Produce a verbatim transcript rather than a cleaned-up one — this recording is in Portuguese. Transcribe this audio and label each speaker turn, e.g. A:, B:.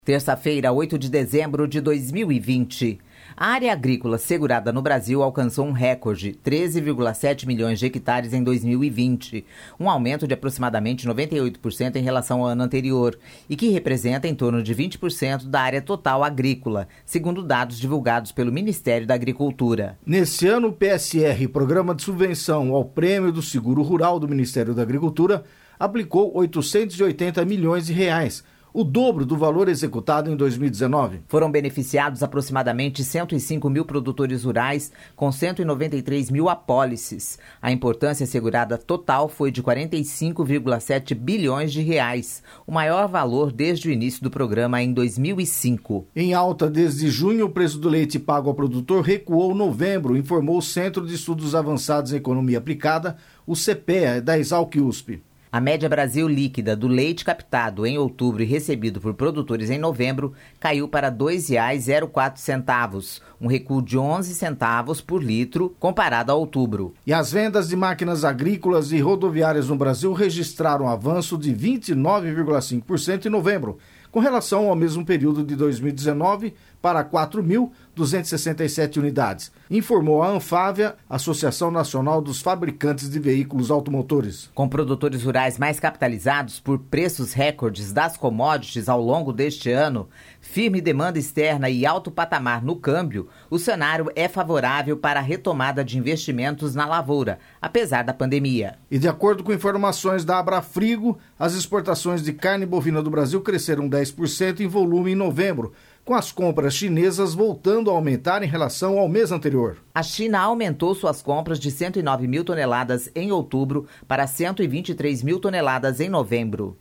A: Terça-feira, oito de dezembro de dois mil e vinte. A área agrícola segurada no Brasil alcançou um recorde, treze vírgula sete milhões de hectares em dois mil e vinte, um aumento de aproximadamente noventa e oito por cento em relação ao ano anterior, e que representa em torno de vinte por cento da área total agrícola, segundo dados divulgados pelo Ministério da Agricultura.
B: Nesse ano, o P S R, Programa de Subvenção ao Prêmio do Seguro Rural do Ministério da Agricultura, aplicou oitocentos e oitenta milhões de reais, o dobro do valor executado em dois mil e dezenove.
A: Foram beneficiados aproximadamente cento e cinco mil produtores rurais, com cento e noventa e três mil apólices. A importância segurada total foi de quarenta e cinco vírgula sete bilhões de reais, o maior valor desde o início do programa em dois mil e cinco.
B: Em alta desde junho, o preço do leite pago ao produtor recuou em novembro, informou o Centro de Estudos Avançados em Economia Aplicada, o C P E A, da Exalc-U S P.
A: A média Brasil líquida do leite captado em outubro e recebido por produtores em novembro caiu para dois reais e zero quatro centavos, um recuo de onze centavos por litro comparado a outubro.
B: E as vendas de máquinas agrícolas e rodoviárias no Brasil registraram um avanço de vinte e nove vírgula cinco por cento em novembro, com relação ao mesmo período de dois mil e dezenove, para quatro mil duzentas e sessenta e sete unidades, informou a Anfávia, Associação Nacional dos Fabricantes de Veículos Automotores.
A: Com produtores rurais mais capitalizados por preços recordes das commodities ao longo deste ano, firme demanda externa e alto patamar no câmbio, o cenário é favorável para a retomada de investimentos na lavoura, apesar da pandemia.
B: E de acordo com informações da Abrafrigo, as exportações de carne bovina do Brasil cresceram dez por cento em volume em novembro, com as compras chinesas voltando a aumentar em relação ao mês anterior.
A: A China aumentou suas compras de cento e nove mil toneladas em outubro para cento e vinte e três mil toneladas em novembro.